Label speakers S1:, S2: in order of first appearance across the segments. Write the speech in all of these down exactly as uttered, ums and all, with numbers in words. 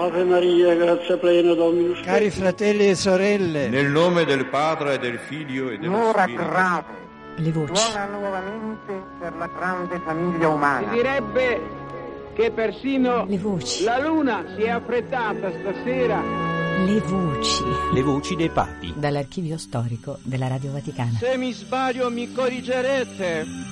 S1: Ave Maria, grazia plena, Dominus tecum.
S2: Cari fratelli e sorelle,
S3: nel nome del Padre e del Figlio e dello
S4: L'ora
S3: Spirito.
S4: grave.
S5: Le voci.
S4: Suona nuovamente per la grande famiglia umana.
S6: Si direbbe che persino
S5: Le voci.
S6: la luna si è affrettata stasera.
S5: Le voci.
S7: Le voci dei papi.
S5: Dall'archivio storico della Radio Vaticana.
S6: Se mi sbaglio mi corrigerete.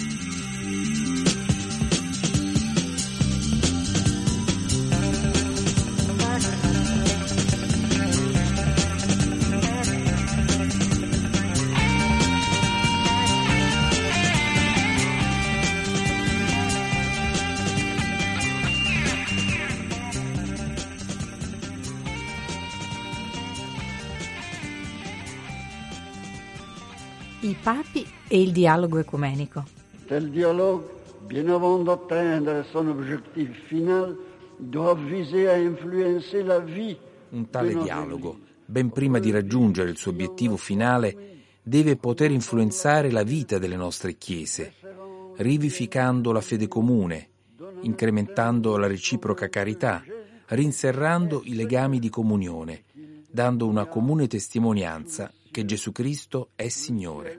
S5: I papi e il dialogo ecumenico.
S1: Tel dialogue, bien avant d'atteindre son objectif final, doit viser à influencer la vie.
S8: Un tale dialogo, ben prima di raggiungere il suo obiettivo finale, deve poter influenzare la vita delle nostre chiese, rivivificando la fede comune, incrementando la reciproca carità, rinserrando i legami di comunione, dando una comune testimonianza che Gesù Cristo è Signore.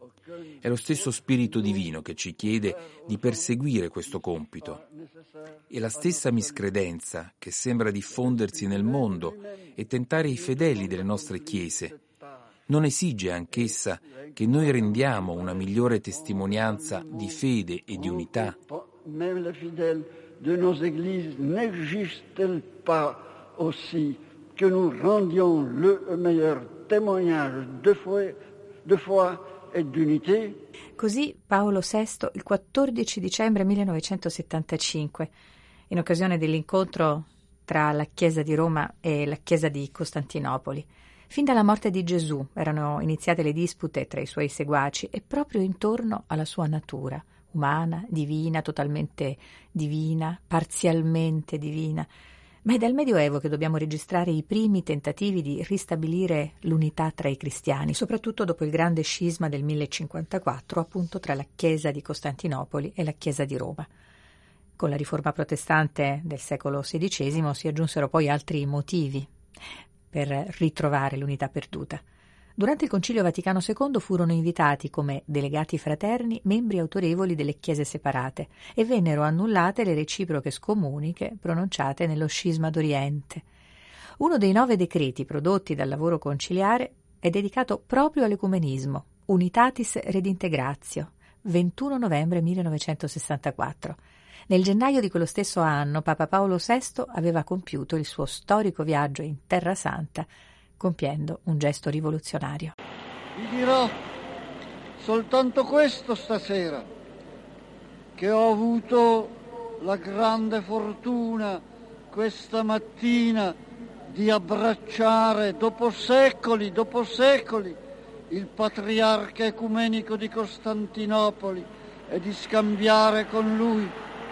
S8: È lo stesso Spirito Divino che ci chiede di perseguire questo compito. E la stessa miscredenza che sembra diffondersi nel mondo e tentare i fedeli delle nostre chiese non esige anch'essa che noi rendiamo una migliore testimonianza di fede e di unità?
S1: Même les fidèles de nos églises n'exigent-ils pas aussi que nous rendions le meilleur témoignage de foi, de foi et d'unité?
S5: Così Paolo sesto il quattordici dicembre millenovecentosettantacinque, in occasione dell'incontro tra la Chiesa di Roma e la Chiesa di Costantinopoli. Fin dalla morte di Gesù erano iniziate le dispute tra i suoi seguaci e proprio intorno alla sua natura, umana, divina, totalmente divina, parzialmente divina. Ma è dal Medioevo che dobbiamo registrare i primi tentativi di ristabilire l'unità tra i cristiani, soprattutto dopo il grande scisma del millecinquantaquattro, appunto tra la Chiesa di Costantinopoli e la Chiesa di Roma. Con la riforma protestante del secolo sedicesimo si aggiunsero poi altri motivi per ritrovare l'unità perduta. Durante il Concilio Vaticano secondo furono invitati come delegati fraterni membri autorevoli delle chiese separate e vennero annullate le reciproche scomuniche pronunciate nello scisma d'Oriente. Uno dei nove decreti prodotti dal lavoro conciliare è dedicato proprio all'ecumenismo, Unitatis Redintegratio, ventuno novembre millenovecentosessantaquattro. Nel gennaio di quello stesso anno Papa Paolo sesto aveva compiuto il suo storico viaggio in Terra Santa, compiendo un gesto rivoluzionario.
S1: Vi dirò soltanto questo stasera, che ho avuto la grande fortuna questa mattina di abbracciare dopo secoli, dopo secoli, il patriarca ecumenico di Costantinopoli e di scambiare con lui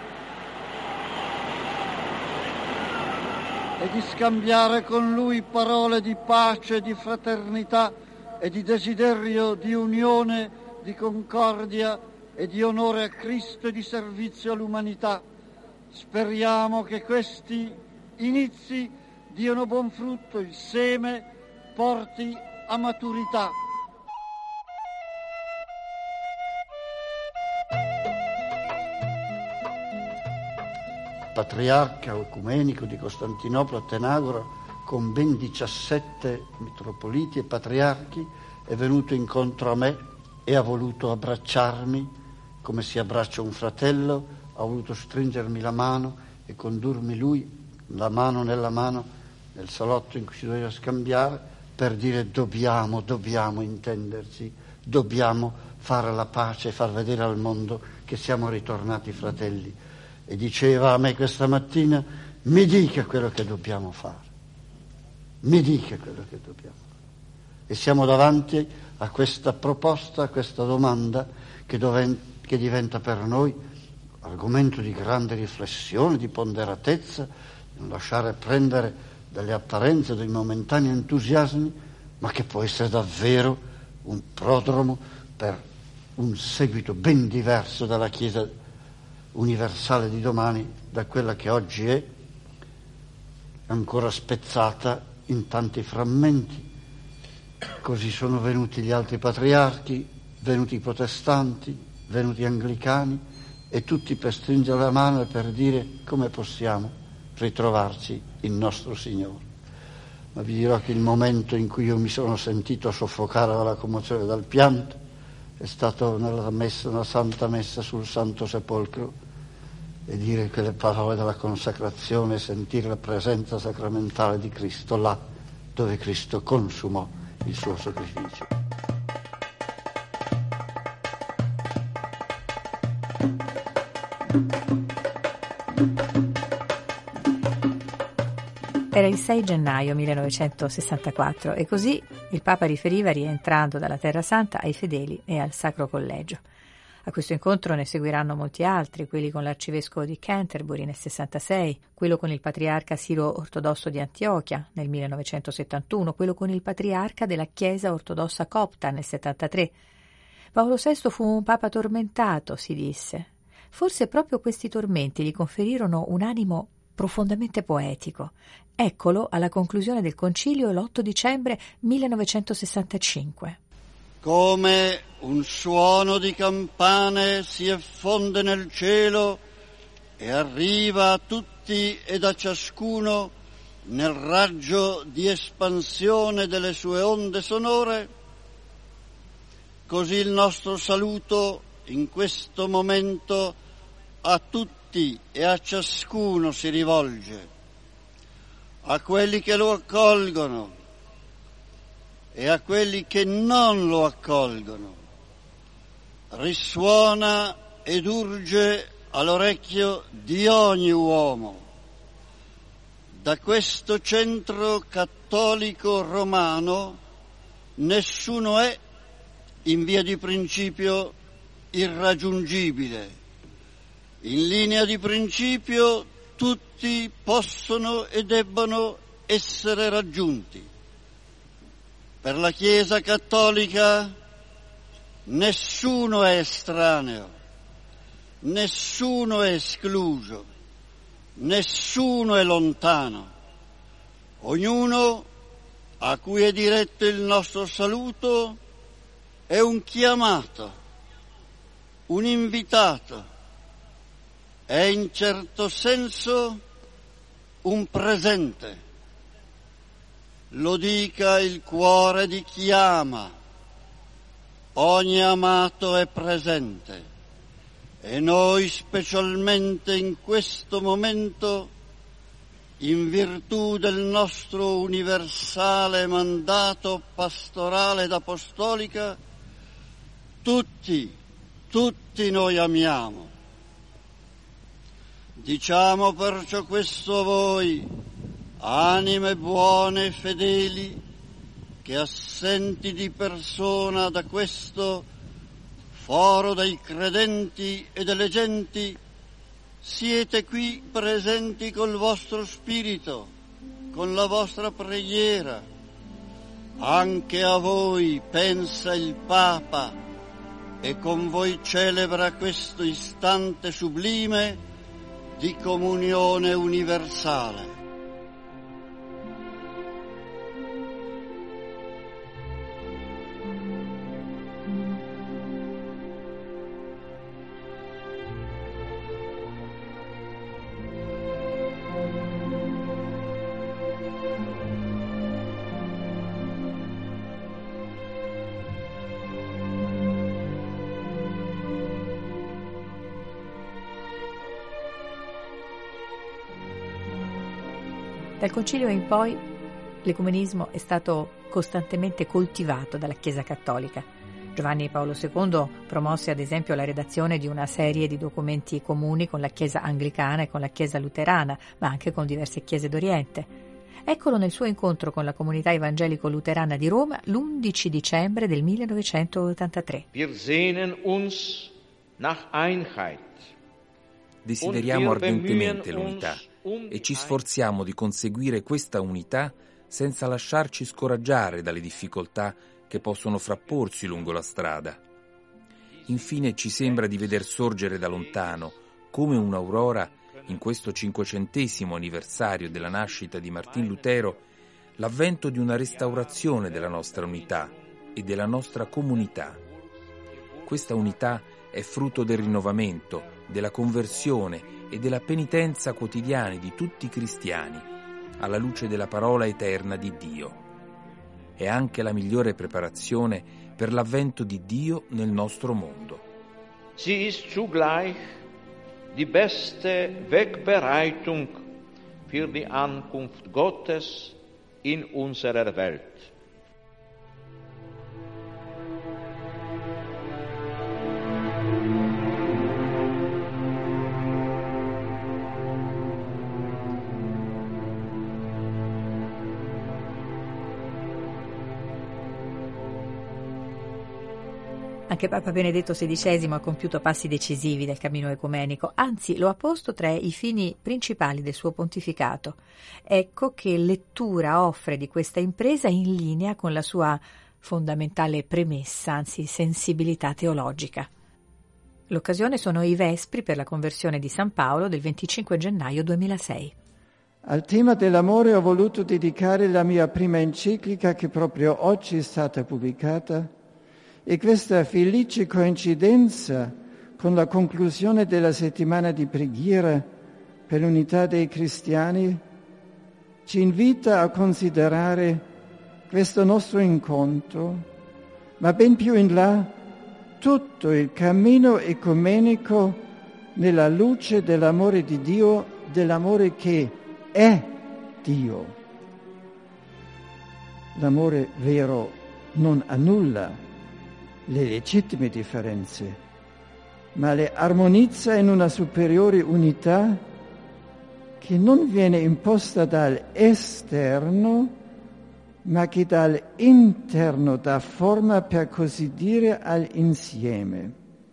S1: e di scambiare con lui parole di pace, di fraternità e di desiderio di unione, di concordia e di onore a Cristo e di servizio all'umanità. Speriamo che questi inizi diano buon frutto, il seme porti a maturità. Patriarca ecumenico di Costantinopoli, Atenagora, con ben diciassette mitropoliti e patriarchi, è venuto incontro a me e ha voluto abbracciarmi come si abbraccia un fratello, ha voluto stringermi la mano e condurmi lui, la mano nella mano, nel salotto in cui si doveva scambiare, per dire dobbiamo, dobbiamo intenderci, dobbiamo fare la pace e far vedere al mondo che siamo ritornati fratelli. E diceva a me questa mattina, mi dica quello che dobbiamo fare, mi dica quello che dobbiamo fare. E siamo davanti a questa proposta, a questa domanda che, doven- che diventa per noi argomento di grande riflessione, di ponderatezza, di non lasciare prendere dalle apparenze, dai momentanei entusiasmi, ma che può essere davvero un prodromo per un seguito ben diverso dalla Chiesa universale di domani da quella che oggi è. ancora spezzata in tanti frammenti. Così sono venuti gli altri patriarchi, venuti i protestanti, venuti gli anglicani, e tutti per stringere la mano e per dire come possiamo ritrovarci in nostro Signore. Ma vi dirò che il momento in cui io mi sono sentito soffocare dalla commozione e dal pianto è stato nella messa, nella Santa Messa sul Santo Sepolcro, e dire quelle parole della consacrazione e sentire la presenza sacramentale di Cristo là dove Cristo consumò il suo sacrificio.
S5: Era il sei gennaio millenovecentosessantaquattro e così il Papa riferiva, rientrando dalla Terra Santa, ai fedeli e al Sacro Collegio. A questo incontro ne seguiranno molti altri, quelli con l'arcivescovo di Canterbury nel sessantasei, quello con il patriarca Siro ortodosso di Antiochia nel millenovecentosettantuno, quello con il patriarca della Chiesa ortodossa copta nel settantatré. Paolo sesto fu un papa tormentato, si disse. Forse proprio questi tormenti gli conferirono un animo profondamente poetico. Eccolo alla conclusione del concilio l'otto dicembre millenovecentosessantacinque.
S7: Come un suono di campane si effonde nel cielo e arriva a tutti ed a ciascuno nel raggio di espansione delle sue onde sonore, così il nostro saluto in questo momento a tutti e a ciascuno si rivolge, a quelli che lo accolgono e a quelli che non lo accolgono. Risuona ed urge all'orecchio di ogni uomo. Da questo centro cattolico romano nessuno è in via di principio irraggiungibile. In linea di principio tutti possono e debbono essere raggiunti. Per la Chiesa cattolica nessuno è estraneo, nessuno è escluso, nessuno è lontano. Ognuno a cui è diretto il nostro saluto è un chiamato, un invitato, è in certo senso un presente. Lo dica il cuore di chi ama. Ogni amato è presente e noi specialmente in questo momento, in virtù del nostro universale mandato pastorale ed apostolica, tutti, tutti noi amiamo. Diciamo perciò questo a voi, anime buone e fedeli, che assenti di persona da questo foro dei credenti e delle genti, siete qui presenti col vostro spirito, con la vostra preghiera. Anche a voi pensa il Papa e con voi celebra questo istante sublime di comunione universale.
S5: Dal Concilio in poi l'ecumenismo è stato costantemente coltivato dalla Chiesa cattolica. Giovanni Paolo secondo promosse ad esempio la redazione di una serie di documenti comuni con la Chiesa anglicana e con la Chiesa luterana, ma anche con diverse chiese d'Oriente. Eccolo nel suo incontro con la comunità evangelico-luterana di Roma l'undici dicembre del millenovecentottantatré.
S6: Wir sehnen uns nach Einheit.
S8: Desideriamo ardentemente l'unità e ci sforziamo di conseguire questa unità senza lasciarci scoraggiare dalle difficoltà che possono frapporsi lungo la strada. Infine ci sembra di veder sorgere da lontano, come un'aurora, in questo cinquecentesimo anniversario della nascita di Martin Lutero, l'avvento di una restaurazione della nostra unità e della nostra comunità. Questa unità è frutto del rinnovamento, della conversione e della penitenza quotidiani di tutti i cristiani, alla luce della parola eterna di Dio. È anche la migliore preparazione per l'avvento di Dio nel nostro mondo.
S6: Sie ist zugleich die beste Wegbereitung für die Ankunft Gottes in unserer Welt.
S5: Anche Papa Benedetto sedicesimo ha compiuto passi decisivi del cammino ecumenico, anzi lo ha posto tra i fini principali del suo pontificato. Ecco che lettura offre di questa impresa in linea con la sua fondamentale premessa, anzi sensibilità teologica. L'occasione sono i Vespri per la conversione di San Paolo del venticinque gennaio duemilasei.
S2: Al tema dell'amore ho voluto dedicare la mia prima enciclica, che proprio oggi è stata pubblicata, e questa felice coincidenza con la conclusione della settimana di preghiera per l'unità dei cristiani ci invita a considerare questo nostro incontro, ma ben più in là tutto il cammino ecumenico nella luce dell'amore di Dio, dell'amore che è Dio. L'amore vero non annulla le legittime differenze, ma le armonizza in una superiore unità che non viene imposta dall'esterno, ma che dall'interno dà forma, per così dire, all'insieme.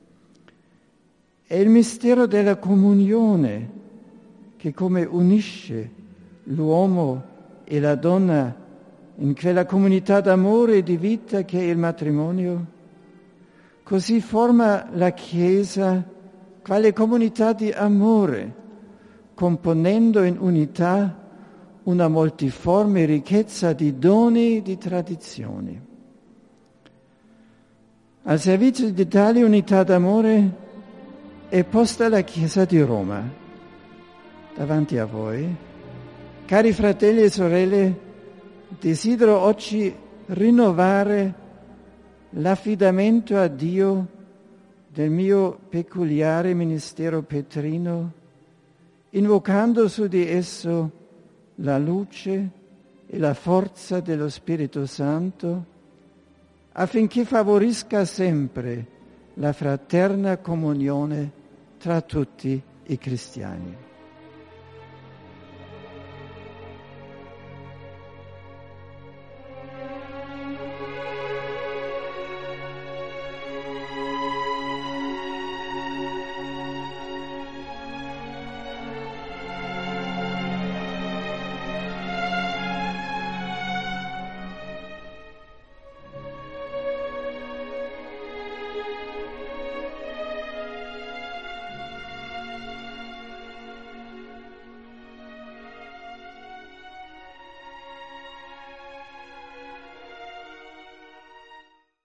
S2: È il mistero della comunione che come unisce l'uomo e la donna in quella comunità d'amore e di vita che è il matrimonio. Così forma la Chiesa quale comunità di amore, componendo in unità una multiforme ricchezza di doni e di tradizioni. Al servizio di tale unità d'amore è posta la Chiesa di Roma. Davanti a voi, cari fratelli e sorelle, desidero oggi rinnovare l'affidamento a Dio del mio peculiare ministero petrino, invocando su di esso la luce e la forza dello Spirito Santo, affinché favorisca sempre la fraterna comunione tra tutti i cristiani.